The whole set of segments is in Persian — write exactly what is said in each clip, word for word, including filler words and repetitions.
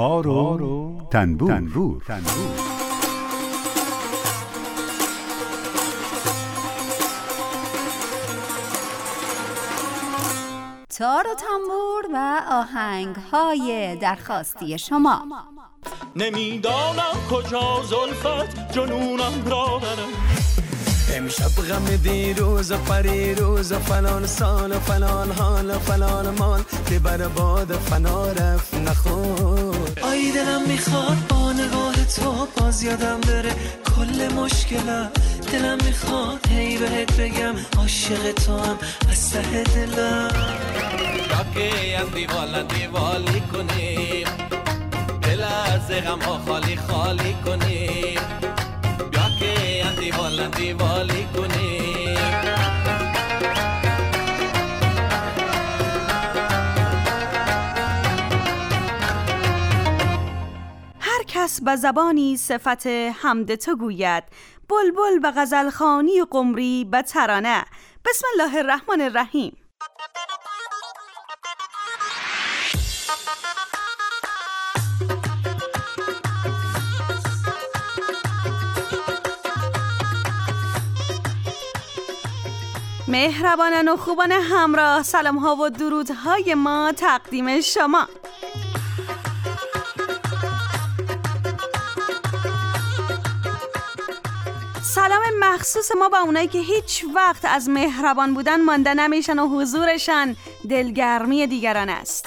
تار و تنبور, تنبور. تنبور. تار و تنبور و آهنگ‌های درخواستی شما. نمیدانم کجا زلفت جنونم را برم، امشب غم دیروز و پریروز و فلان سال و فلان حال و فلان مال که بر باد فنا رفت نخور. آی دلم میخواد با نگاه تو باز یادم بره کل مشکلم، دلم میخواد هی بهت بگم عاشق تو هم از ته دلم. راکه از دیوال دیوالی کنیم، دل از غم ها خالی خالی کنیم، بیا که از دیوال دیوالی کنیم. هر کس به زبانی صفت حمد تو گوید، بلبل به غزلخوانی و قمری به ترانه. بسم الله الرحمن الرحیم. مهربانان و خوبان همراه، سلام ها و درودهای ما تقدیم شما. سلام مخصوص ما با اونایی که هیچ وقت از مهربان بودن مانده نمیشن و حضورشان دلگرمی دیگران است.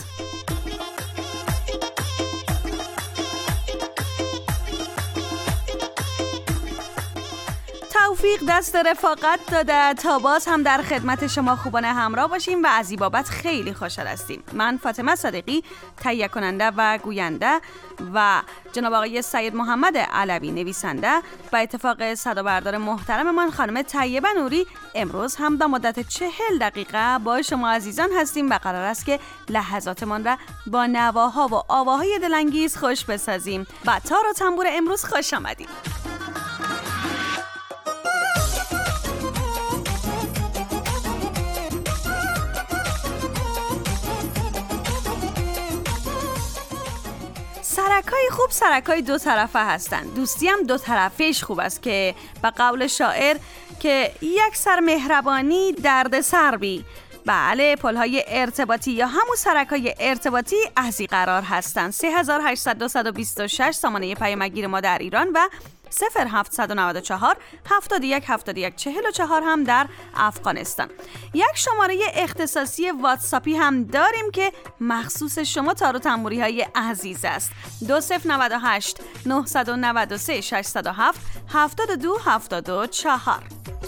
توفیق دست رفاقت داده تا باز هم در خدمت شما خوبان همراه باشیم و از این بابت خیلی خوشحال هستیم. من فاطمه صادقی تهیه کننده و گوینده و جناب آقای سید محمد علوی نویسنده و اتفاق صدا بردار محترم من خانم طیبه نوری امروز هم به مدت چهل دقیقه با شما عزیزان هستیم و قرار است که لحظاتمان را با نواها و آواهای دلانگیز خوش بسازیم. و تار و تنبور امروز خوش آمدید. سرکای خوب سرکای دو طرفه هستند. دوستی هم دو طرفش خوب است که به قول شاعر که یک سر مهربانی درد سر بی. بله، پلهای ارتباطی یا همون سرکای ارتباطی از این قرار هستند. سه هزار و هشتصد و بیست و شش سامانه پیامگیر ما در ایران و صفر هفتصد و نود و چهار هفتاد و یک هفتاد و یک چهل و چهار هم در افغانستان. یک شماره اختصاصی واتساپی هم داریم که مخصوص شما تار و تنبوری های عزیز است. دو صفر نود و هشت نهصد و نود و سه ششصد و هفت هفتاد و دو هفتاد و چهار.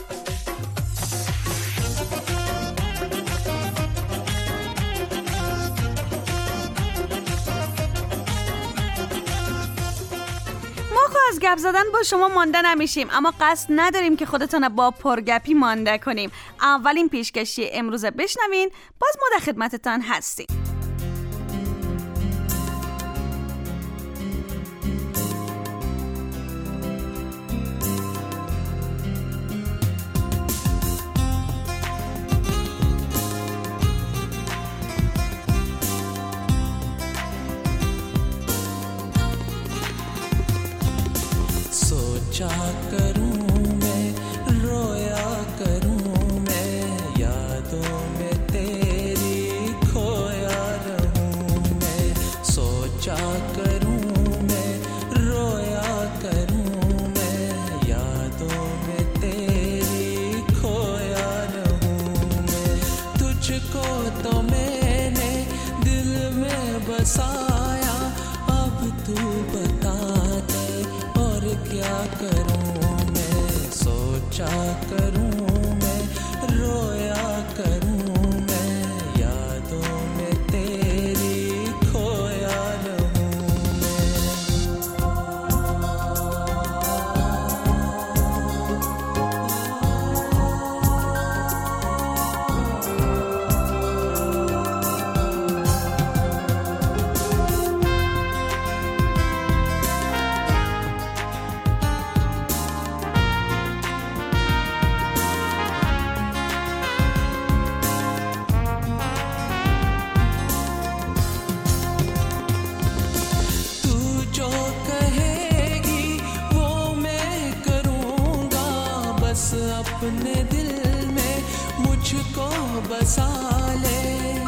از گپ زدن با شما مانده نمیشیم، اما قصد نداریم که خودتون با پرگپی مانده کنیم. اولین پیشکشی امروز بشنوین، باز ما در خدمتتان هستیم. सोचा करूं मैं, रोया करूं मैं, यादों में तेरी खोया रहूं मैं। सोचा करूं मैं, रोया करूं मैं, यादों में तेरी खोया रहूं मैं। तुझको तो मैंने दिल में बसाया, अब तू बता दे क्या करूं मैं। सोचा करूं मैं, रोया करूं मैं, यादों में तेरी खोया रहूं मैं। बस अपने दिल में मुझको बसा ले।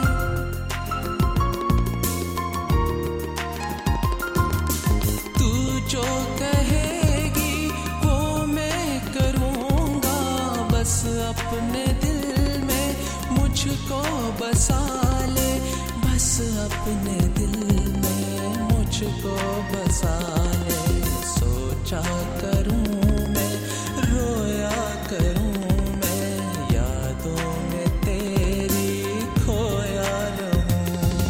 तू जो कहेगी वो मैं करूँगा, बस अपने दिल में मुझको बसा ले, बस अपने दिल में मुझको बसा ले। सोचा करूँ मैं, रोया करूँ मैं, यादों में तेरी खोया रहूँ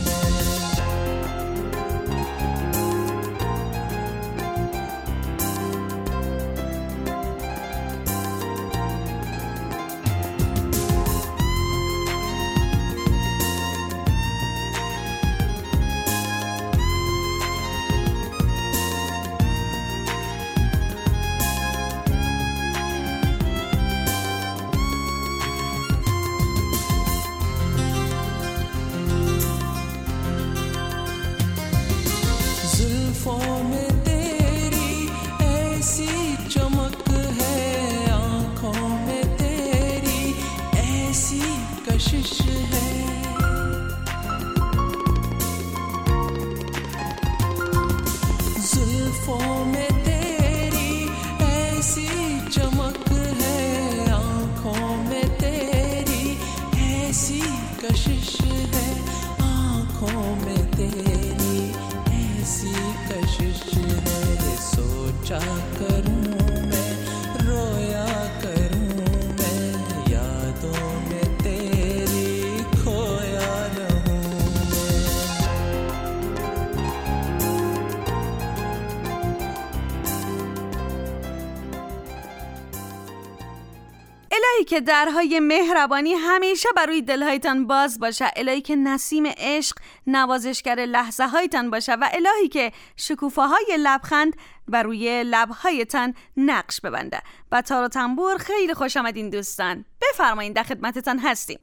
که درهای مهربانی همیشه بروی دلهایتان باز باشه. الهی که نسیم عشق نوازشگر لحظه هایتان باشه و الهی که شکوفاهای لبخند بروی لبهایتان نقش ببنده. با تار و تنبور خیلی خوش آمدین دوستان، بفرمایید در خدمتتان هستیم.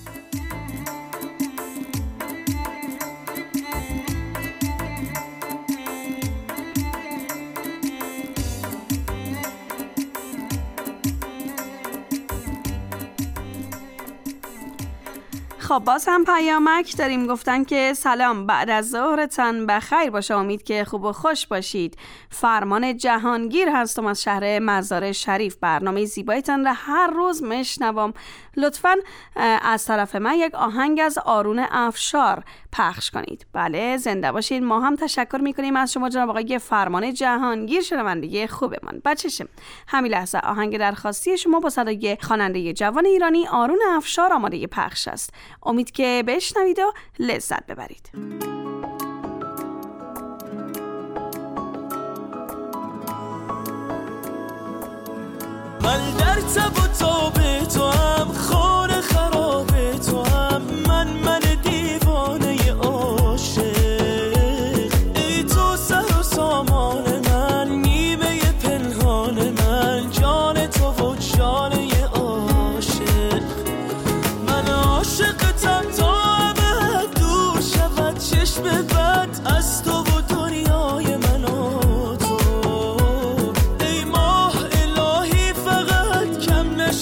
خب باز هم پیامک داریم، گفتن که سلام، بعد از ظهرتان بخیر باشه، امید که خوب و خوش باشید. فرمان جهانگیر هستم از شهر مزار شریف، برنامه زیبایتان را هر روز میشنوم. لطفاً از طرف من یک آهنگ از آرون افشار پخش کنید. بله زنده باشید. ما هم تشکر میکنیم از شما جناب آقای فرمان جهانگیر، شنونده خوبمان. بچشم همین لحظه آهنگ درخواستی شما با صدای خواننده جوان ایرانی آرون افشار آماده پخش است. امید که بشنوید و لذت ببرید. من در تب و تاب تو هم، خانه خراب تو هم، من من دیوانه عاشق. ای تو سر و سامان من، نیمه پنهان من، جان تو و جانه عاشق. من عاشقتم تا ابد دور شود چشم بد از تو و دنیای من و تو. ای ماه الهی فقط کم نشود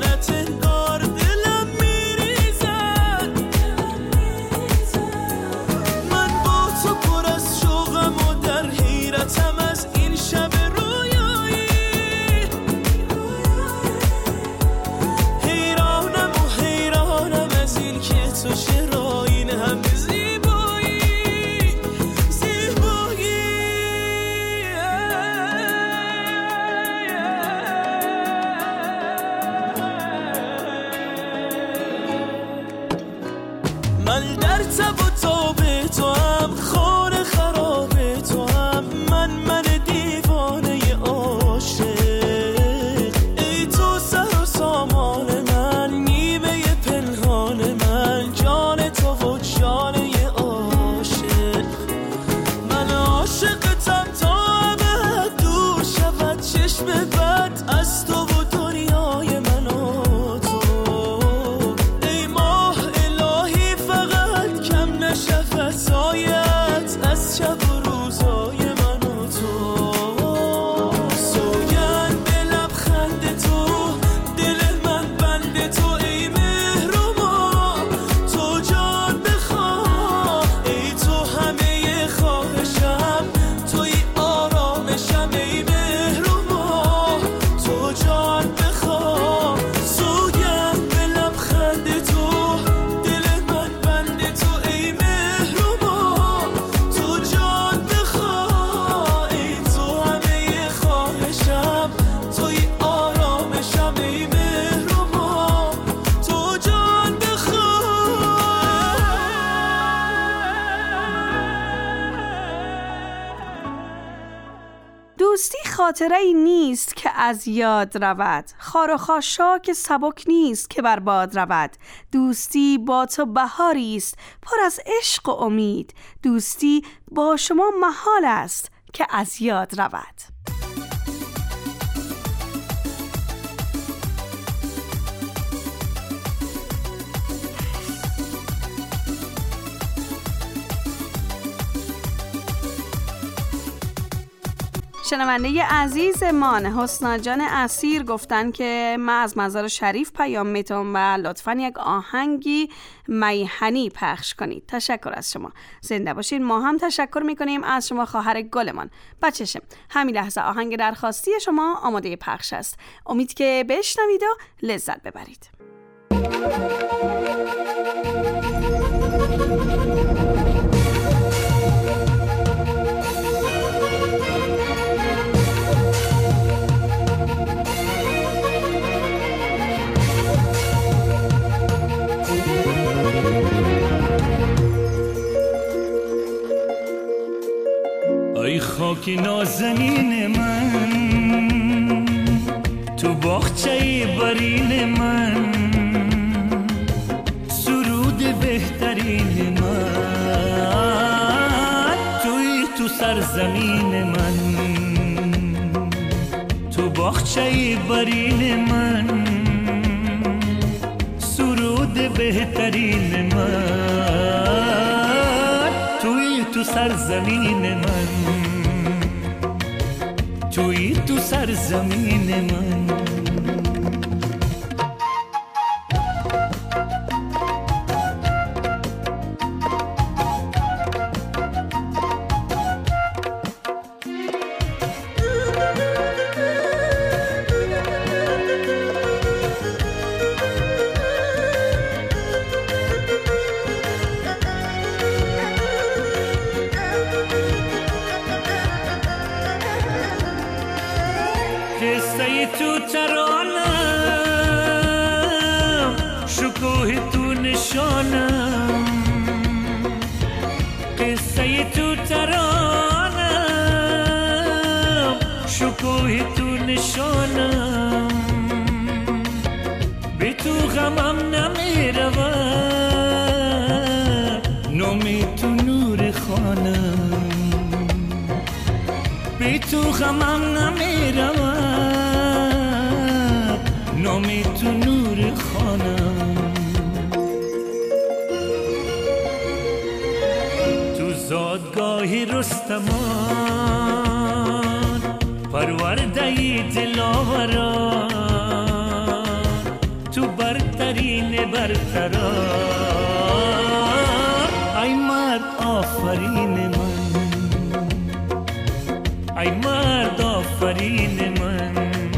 خیانت انگار دلم میریزد. من با تو پر از شوقم و در حیرتم از این شب رویایی. حیرانم و حیرانم از این که تو چرا این همه زیبایی زیبایی. من در تب و تاب تو هم، خانه خراب تو هم، من من دیوانه عاشق. ای تو سر و سامان من، نیمه پنهان من، جان تو و جانه عاشق. من عاشقتم تا ابد دور شود چشم بد از تو و دنیای من و تو. ای ماه الهی فقط کم نشود سایت از شب و روزای من و تو. سوگند به لبخند تو، دل من بند تو. ای مهربا تو جان بخواه، ای تو همه خواهشم، توی آرامشم. ای مهربا تو جان بخواه. سوگند به لبخند تو، دل من بند تو. ای مهربا تو جان بخواه، ای تو همه خواهشم، توی آرامشم. ای مهربا تو جان بخواه. دوستی خاطره ای نیست که از یاد رود، خار و خاشاک سبک نیست که بر باد رود. دوستی با تو بهاری است پر از عشق و امید، دوستی با شما محال است که از یاد رود. شنونده عزیزمان حسنا جان اسیر گفتن که من از مزار شریف پیام میتونم و لطفاً یک آهنگی میهنی پخش کنید. تشکر از شما، زنده باشید. ما هم تشکر میکنیم از شما خواهر گلمان. بچشم همین لحظه آهنگ درخواستی شما آماده پخش است. امید که بشنوید و لذت ببرید. ای خاک نازنین من، تو باغچه برین من، سرود بهترین من، توی تو سرزمین من، تو باغچه برین من، سرود بهترین من، توی تو سرزمین من، توی تو سرزمین من. قصه تو ترانم، شکوه تو نشانم، قصه تو ترانم، شکوه تو نشانم، به تو غمم نمیرود، نامی تو نور خانم، به تو غمم نمیرود، نامی تو نور خانم. تو زادگاه رستمان، پرورده دلاوران، تو برترین برترا. ای مرد آفرین من، ای مرد آفرین من،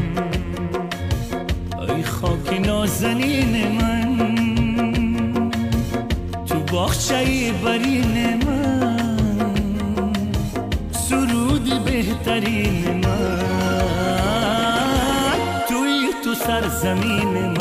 ای خاک نازنین من، تو باغچه برین من، سرود بهترین من، توی تو سرزمین من.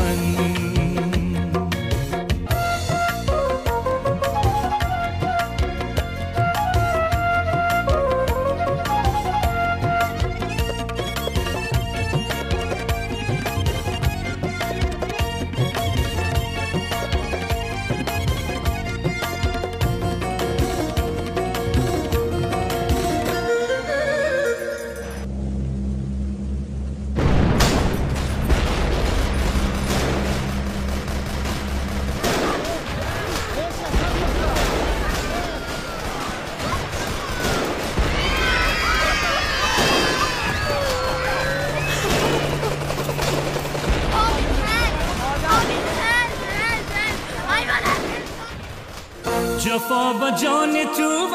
جفا با جان تو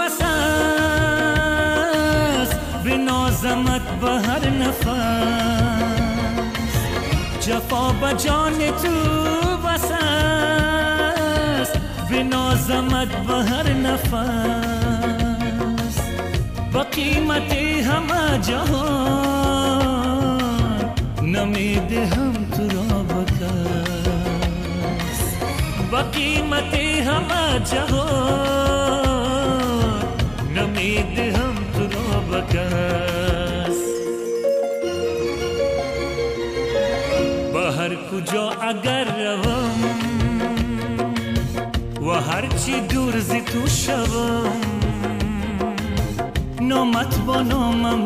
وساس، به نازمت به هر نفس. جفا با جان تو وساس، به نازمت به هر نفس. با قیمت همه جهان نمیده هم تو را بکس. با قیمت همه جهان نمیده هم تو را بکس. با هر کجا اگر روم و هر چی دور زی تو شوم، نامت با نامم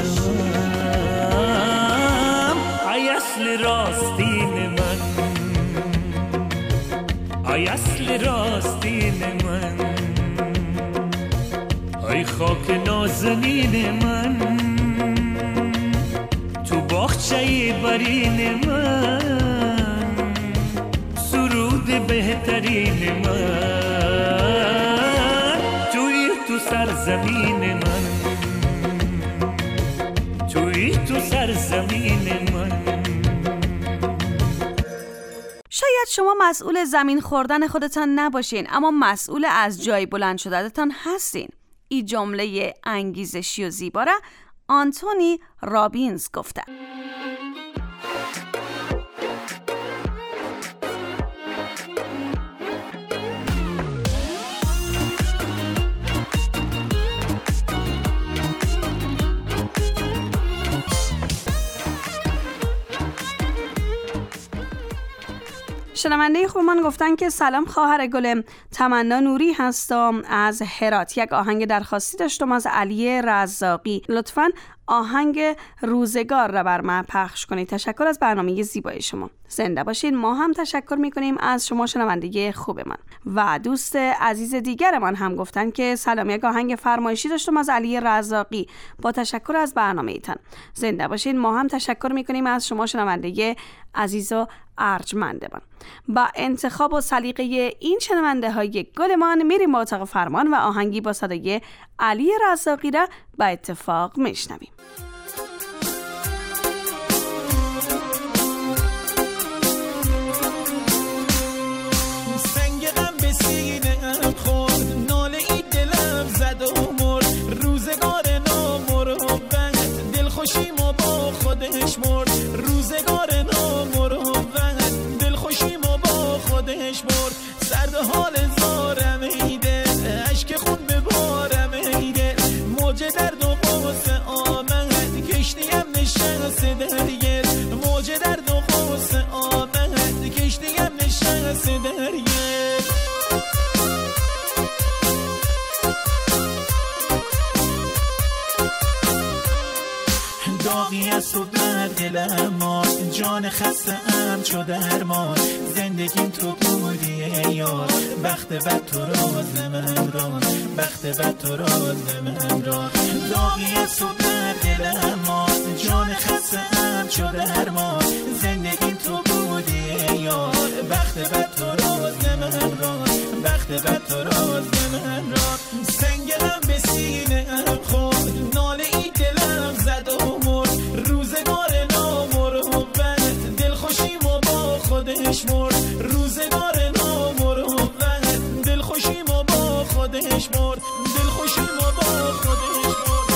میشنوم. ای اصل راستین من، ای اصل راستین من، ای خاک نازنین من، تو باغچه برین من، سرود بهترین من، توی تو سرزمین من، توی تو سرزمین من. شاید شما مسئول زمین خوردن خودتان نباشین، اما مسئول از جای بلند شدنتان هستین. این جمله انگیزشی و زیبا را آنتونی رابینز گفته. شنونده خوبمان گفتن که سلام خواهر گلم، تمنا نوری هستم از هرات. یک آهنگ درخواستی داشتم از علی رزاقی، لطفاً آهنگ روزگار را بر من پخش کنید. تشکر از برنامه زیبای شما. زنده باشین. ما هم تشکر میکنیم از شما شنونده خوب من. و دوست عزیز دیگر من هم گفتن که سلام، یک آهنگ فرمایشی داشتم از علی رزاقی، با تشکر از برنامه ایتان. زنده باشین. ما هم تشکر میکنیم از شما شنونده عزیز و ارجمند من. با انتخاب و سلیقه این شنونده های گلمان میریم با اتاق فرمان و آهنگی با صدای علی رزاقی را با اتفاق میشنویم. سنگ غم به سینه‌ام خورد، ناله ای دلم زد و مرد، روزگار نامروت دلخوشیمو با خودش مرد، روزگار نامروت دلخوشیمو با خودش مرد. سرد حال زارم ایده، اشک خون به بارم ایده، موج درد و غصه آمد، کشتیم نشست درگیر، موج درد و غصه آمد، کشتیم نشست درگیر. داغی از تو بر دلم ماند، جان خسته ام چو درمان، زندگیم تو بودی یار، بخت بد تو راز من ران، بخت بد تو راز من ران. داغی از تو بر دلم ماند، جان خسته ام چو درمان، زندگیم تو بودی بودی یار بخت بد تو راز من را بخت بد تو راز من را سنگلم به سینه ام خورد ناله ای دلم زد و مرد روزگار نامروت دلخوشیم و با خودش مرد روزگار نامروت دلخوشیم و با خودش مرد دلخوشیم و با خودش مرد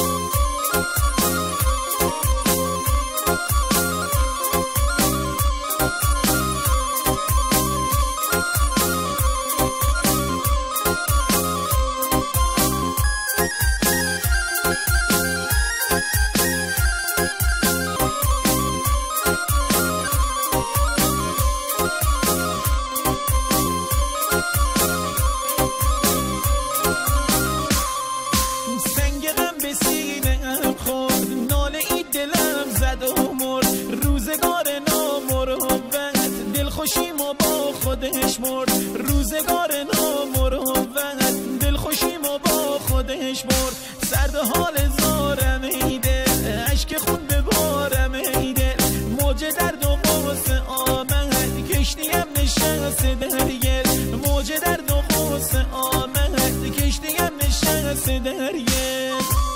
دلخوشیم و با خودش مرد روزگار نامروت دلخوشیم و با خودش مرد سرد حال زارم ایده اشک خون به بارم ایده موج درد و غصه آمد کشتیم نشست در گل موج درد و غصه آمد کشتیم نشست در گل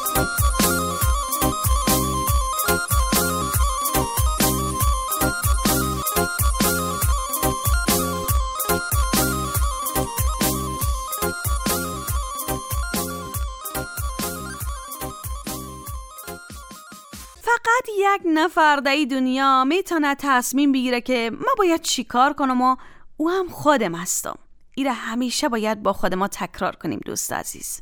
فقط یک نفر در این دنیا میتونه تصمیم بگیره که ما باید چی کار کنم و او هم خودم هستم. ایره همیشه باید با خود ما تکرار کنیم دوست عزیز.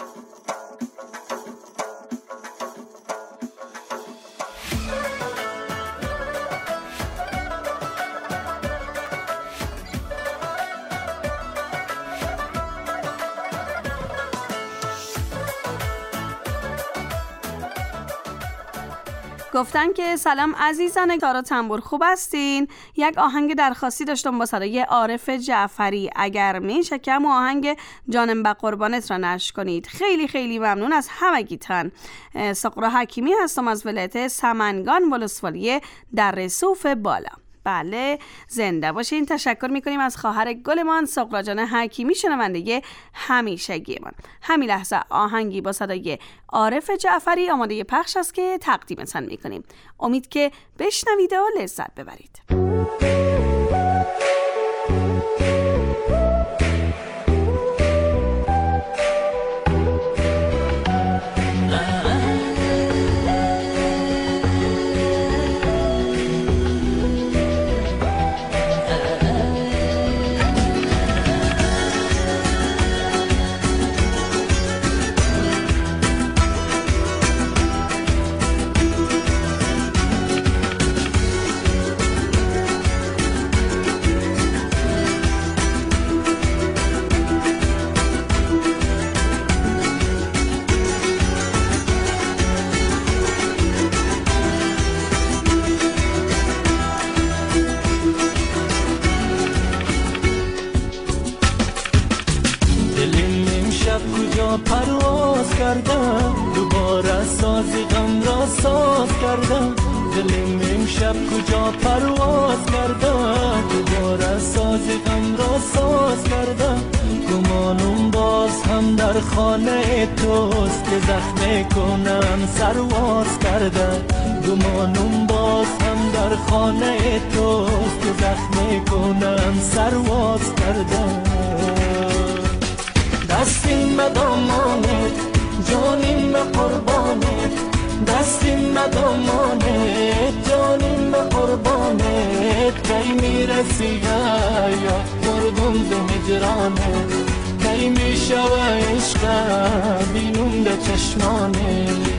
گفتن که سلام عزیزان تارا تنبور خوب هستین؟ یک آهنگ درخواستی داشتم با صدای عارف جعفری اگر میشه که آهنگ جانم به قربانت را نشر کنید. خیلی خیلی ممنون از همگیتان. سقرا حکیمی هستم از ولایت سمنگان ولسوالی در صوف بالا. بله زنده باشین. تشکر میکنیم از خواهر گلمان سقرا جان حکیمی شنونده همیشگی من. همین لحظه آهنگی با صدای عارف جعفری آماده پخش است که تقدیمتان میکنیم. امید که بشنوید و لذت ببرید. پرواز کردم دوباره سازی غم را ساز کردم دلم امشب کجا پرواز کردم دوباره سازی غم را ساز کردم گمانم باز هم در خانه توست که زخم کنم سرواز کردم گمانم باز هم در خانه توست که زخم کنم سرواز کردم دستیم به دامانت جانیم به قربانت دستیم به دامانت جانیم به قربانت کی میرسی یا مردم ز هجرانت کی میشوه عشق بینم ده چشمانت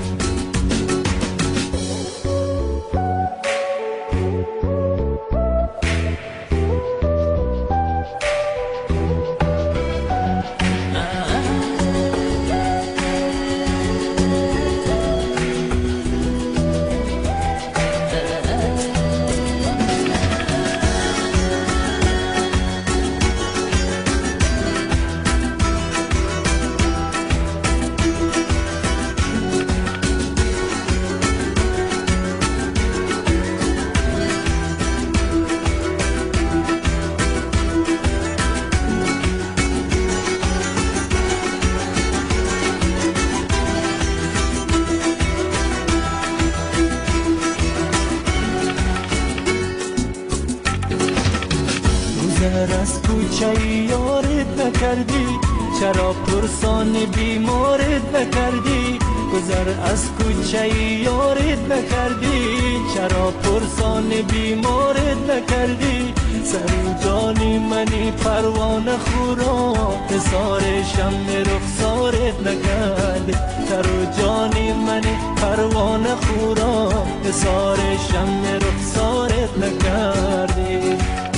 گذر از کوچه یارت نکردی، چرا پرسان بیمارت نکردی؟ گذر از کوچه یارت نکردی، چرا پرسان بیمارت نکردی؟ سر جانی منی پروانه خورا، حسار شم رخسارت نکردی. سر جانی منی پروانه خورا، حسار شم رخسارت نکردی.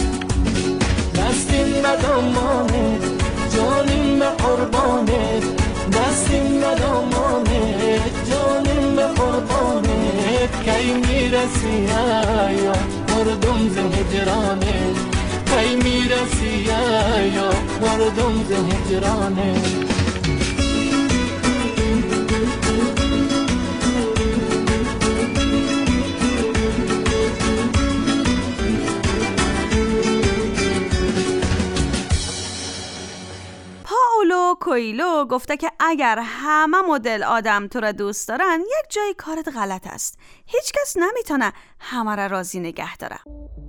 دستیم ندامانه جانیم قربانه، دستیم ندامانه جانیم قربانه. کی میرسی یا مردم ز هجرانه، کی میرسی یا مردم ز هجرانه. پائولو کوئیلو گفته که اگر همه مدل آدم تو را دوست دارن، یک جای کارت غلط است. هیچ کس نمیتونه همه را راضی نگه داره.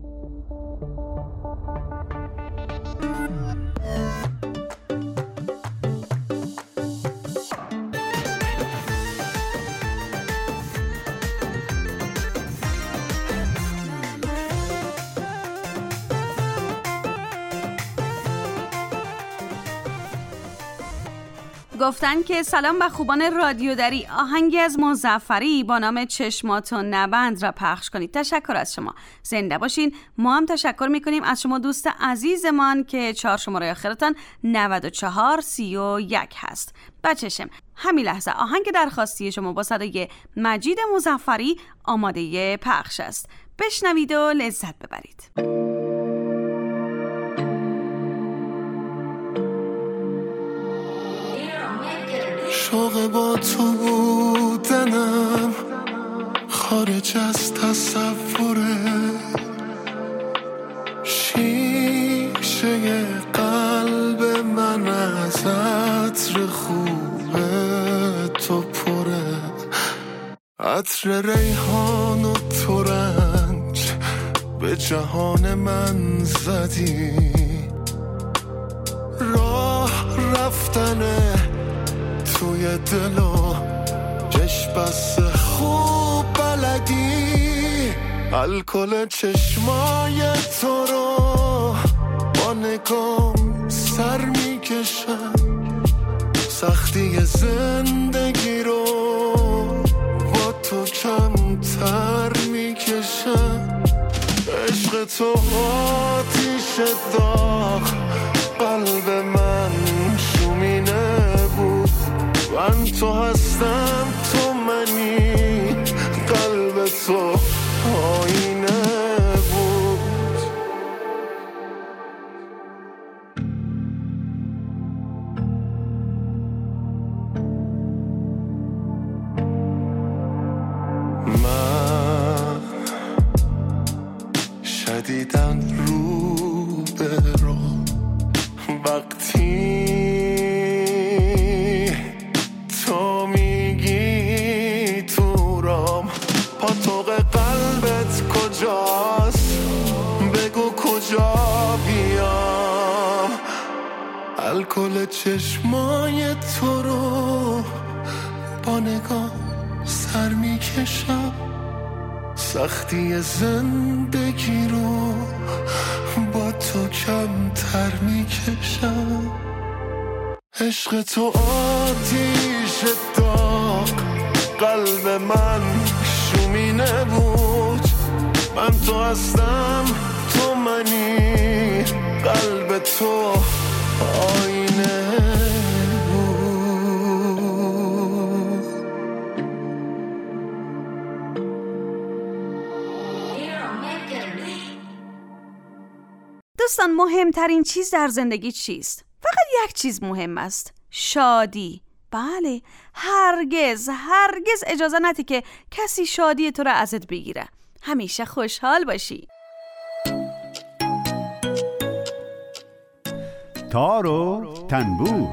گفتن که سلام به خوبان رادیو دری، آهنگی از مظفری با نام چشماتو نبند را پخش کنید. تشکر از شما، زنده باشین. ما هم تشکر میکنیم از شما دوست عزیزمان که چهار شماره آخرتان نود و چهار سی و یک هست. بچشم همین لحظه آهنگ درخواستی شما با صدای مجید مظفری آماده پخش است. بشنوید و لذت ببرید. شوق با تو بودنم خارج از تصوره، شیشه قلب من از عطر خوب تو پره، عطر ریحان و ترنج به جهان من زدی، راه رفتنه توی دلو چشم بس خوب بلدی، الکل چشمای تو رو با نگام سر میکشم، سختی زندگی رو با تو کمتر میکشم. عشق تو آتیش داغ قلب من شومینه بود، من تو هستم تو منی، قلب تو آینه بود. من شدیدن رو به رو وقتی پاتوق قلبت کجاست؟ بگو کجا بیام، الکل چشمای تو رو با نگاه سر میکشم، سختی زندگی رو با تو کمتر میکشم. عشق تو آتیش داغ قلب من شومینه بود، من تو هستم تو منی، قلب تو آینه بود. دوستان مهمترین چیز در زندگی چیست؟ فقط یک چیز مهم است، شادی. بله، هرگز هرگز اجازه ندی که کسی شادی تو را ازت بگیره. همیشه خوشحال باشی. تار و تنبور.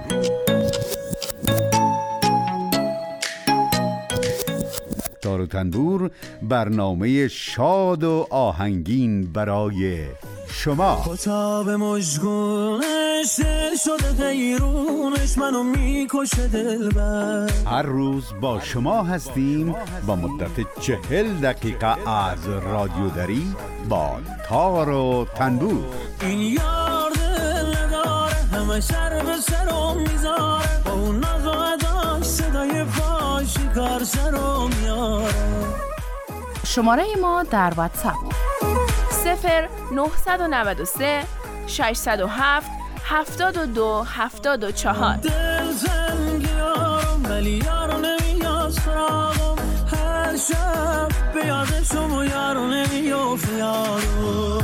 تار و تنبور برنامه شاد و آهنگین برای شما. خطاب مشگونش دل شده غیرونش منو میکشه دلبر. هر روز با شما هستیم با مدت چهل دقیقه از رادیوداری با تار و تنبور. این یار دل نداره همه سر به سرم میذاره، با اون ناز و اداش صدای پاش کار سرم میاره. شماره ما در واتساپ صفر نه نه سه شش صفر هفت هفتاد و دو هفتاد و چهار. دل زنگ یارم ولی یارو نمیاد سراغم، هر شب به یادشم و یارو نمیافت یارو.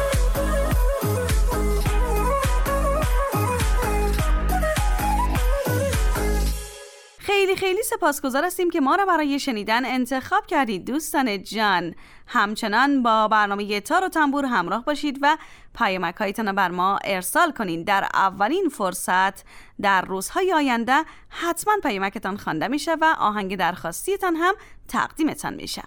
خیلی خیلی سپاسگزار هستیم که ما را برای شنیدن انتخاب کردید دوستان جان. همچنان با برنامه تار و تنبور همراه باشید و پیامک‌هایتان را بر ما ارسال کنید. در اولین فرصت در روزهای آینده حتما پیامکتان خوانده میشه و آهنگ درخواستیتان هم تقدیمتان میشه.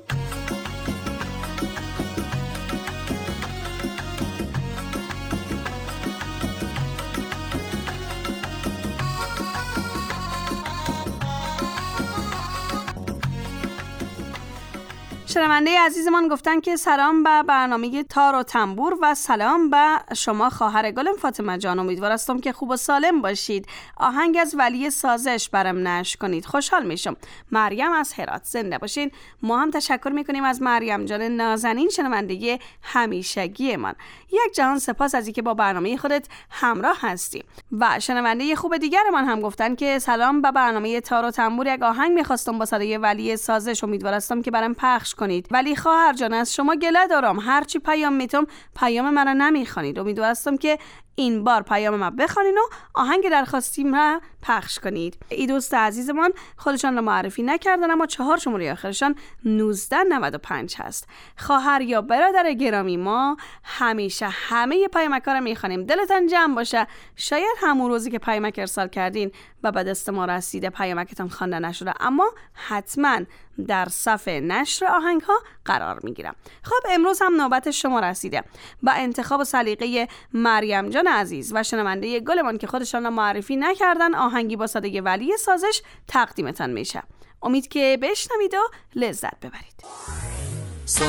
شنونده عزیزمان گفتن که سلام به برنامه تار و تنبور و سلام به شما خواهر گلم فاطمه جان. امیدوارم که خوب و سالم باشید. آهنگ از ولی سازش برام نشر کنید، خوشحال میشم. مریم از هرات، زنده باشین. ما هم تشکر میکنیم از مریم جان نازنین، شنونده همیشگی من. یک جهان سپاس از اینکه با برنامه خودت همراه هستی. و شنونده خوب دیگر من هم گفتن که سلام به برنامه تار و تنبور، یک آهنگ میخواستم با صدای ولی سازش، امیدوارم که برام پخش کنید. ولی خواهر جان از شما گله دارم، هرچی پیام میتم پیام مرا نمیخوانید. امیدوارم که این بار پیام ما بخوانید و آهنگ درخواستیم را پخش کنید. ای دوست عزیزمان خودشان را معرفی نکردن اما چهار شماره آخرشان نوزده نود و پنج هست. خواهر یا برادر گرامی، ما همیشه همه پیامک‌ها را میخوانیم. دلتان جمع باشه. شاید همون روزی که پیامک ارسال کردین و به دست ما رسیده پیامکتان خوانده نشده، اما حتما در صفحه نشر آهنگ ها قرار میگیرم. خب امروز هم نوبت شما رسیده. با انتخاب و سلیقه مریم جان عزیز و شنونده گلمان که خودشان را معرفی نکردن، آهنگی با صدای ولی سازش تقدیمتان میشه. امید که بشنوید و لذت ببرید. سال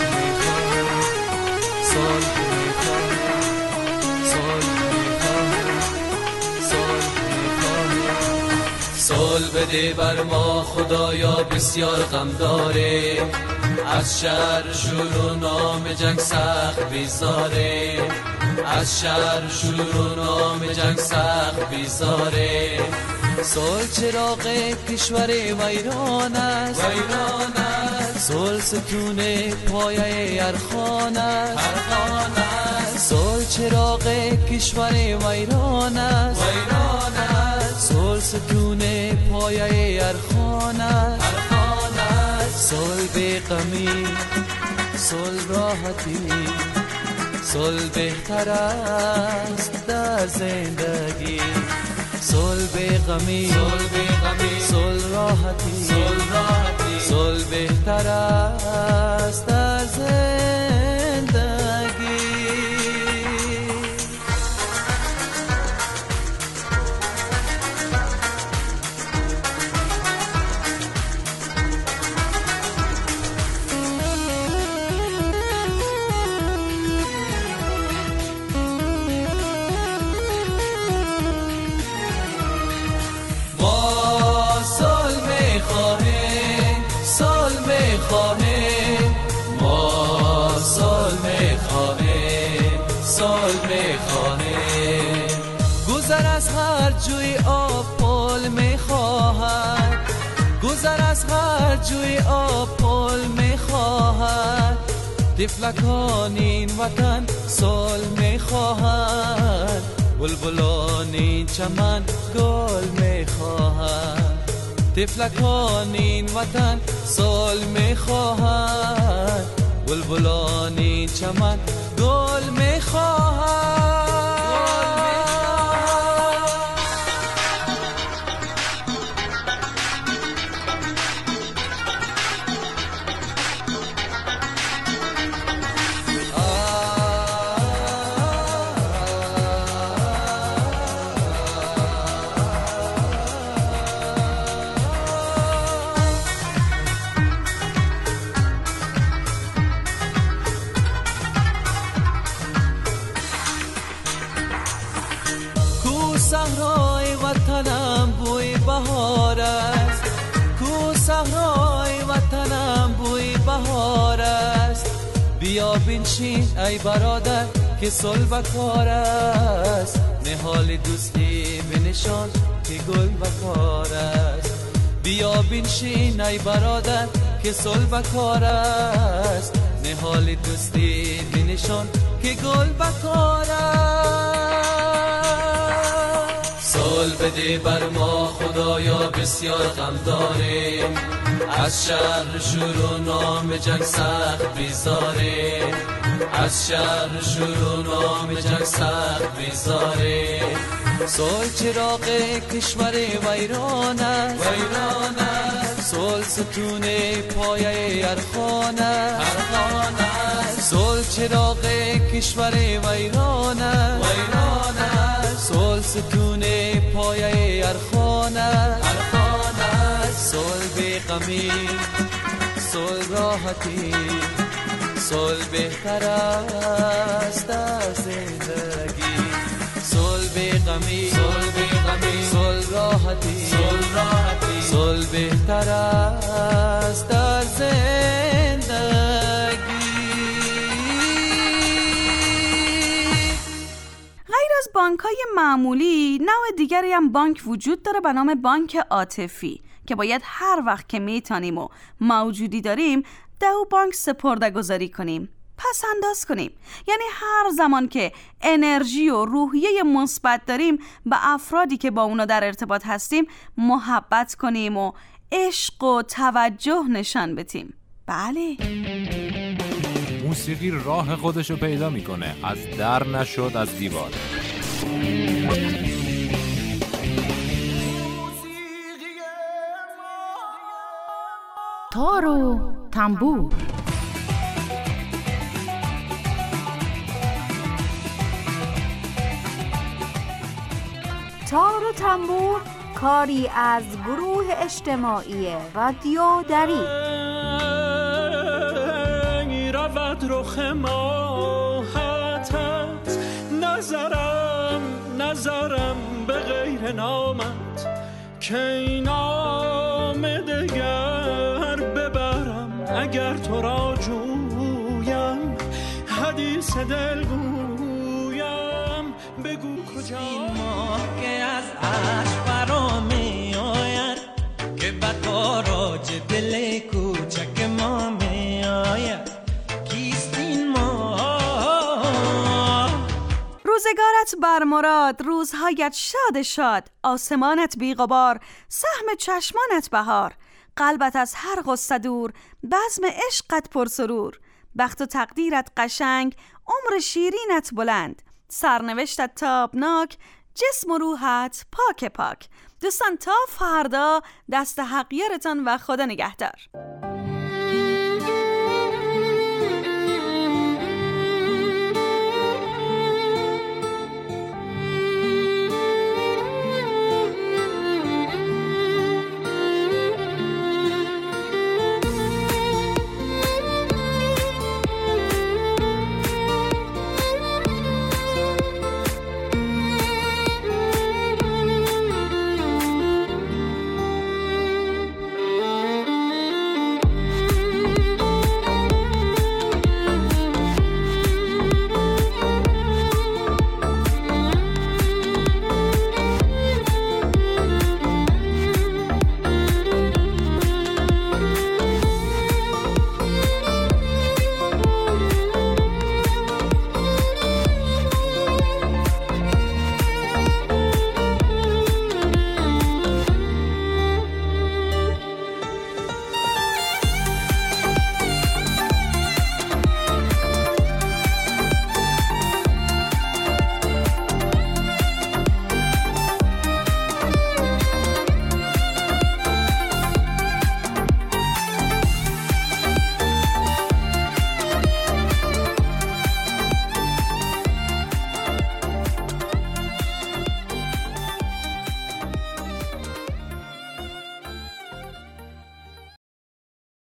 سال سال بده بر ما خدایا بسیار غم داره، از شهر شور و نام جنگ سخت بیزاره، از شهر شور و نام جنگ سخت بیزاره. سال چراغ کشور ویران است، ویران است. سال ستون پایه ارخان است، ارخان است. سال چراغ کشور ویران است، ویران است. سال ستون پایه ارخان است، ارخان است. سال بی غمی، سال راحتی، سال بهتر است در زندگی. سال بی غمی، سال بی غمی، سال راحتی، سال راحتی، سال بهتر است در زندگی. گذر از هر جوی آب پل میخواهد، گذر از هر جوی آب پل میخواهد. طفلکان این وطن سال میخواهد، بلبلان این چمن گل میخواهد. طفلکان این وطن سال میخواهد، بلبلان این چمن گل میخواهد. صحرای وطنم بوی بهار است، کو صحرای وطنم بوی بهار است. بیا بنشین ای برادر که صلح بکار است، نهال دوستی بنشان که گل بکار است. بیا بنشین ای برادر که صلح بکار است، نهال دوستی بنشان که گل بکار است. صلح بده بر ما خدایا بسیار غم داریم، از شر شروع نام جنگ سخت بیزاریم، از شر شروع نام جنگ سخت بیزاریم. صلح چراغ کشور ویران است، ویران است. صلح ستون پایه ارخان است، ارخان است. صلح چراغ کشور ویران است، ویران است. صلح ستون پایه ارخان است، ارخان است. صلح بی غمی، صلح راحتی، صلح بهتر است از زندگی. صلح بی غمی، صلح بی غمی، صلح راحتی، صلح راحتی، صلح بهتر است از زندگی. غیر از بانک‌های معمولی، نوع دیگری هم بانک وجود داره به نام بانک عاطفی که باید هر وقت که میتونیم و موجودی داریم در او بانک سپرده گذاری کنیم، پس انداز کنیم. یعنی هر زمان که انرژی و روحیه مثبت داریم به افرادی که با اونا در ارتباط هستیم محبت کنیم و عشق و توجه نشان بدیم. بله، موسیقی راه خودشو پیدا میکنه، از در نشد از دیوار. تار و تنبور. تار و تنبور کاری از گروه اجتماعی رادیو دری. رود رخ ماهتت، نظرم نظرم به غیر نامت، که این نام دگر ببرم اگر تو را جویم، حدیث دل گویم بگو کجا. این ماه که از عشق برا می آید، که به تاراج دل کوچک ما می آید. روزگارت بر مراد، روزهایت شاد شاد، آسمانت بیغبار، سهم چشمانت بهار، قلبت از هر غصه دور، بزم عشقت پرسرور، بخت و تقدیرت قشنگ، عمر شیرینت بلند، سرنوشتت تابناک، جسم و روحت پاک پاک. دوستان تا فردا، دست حق یارتان و خدا نگهدار.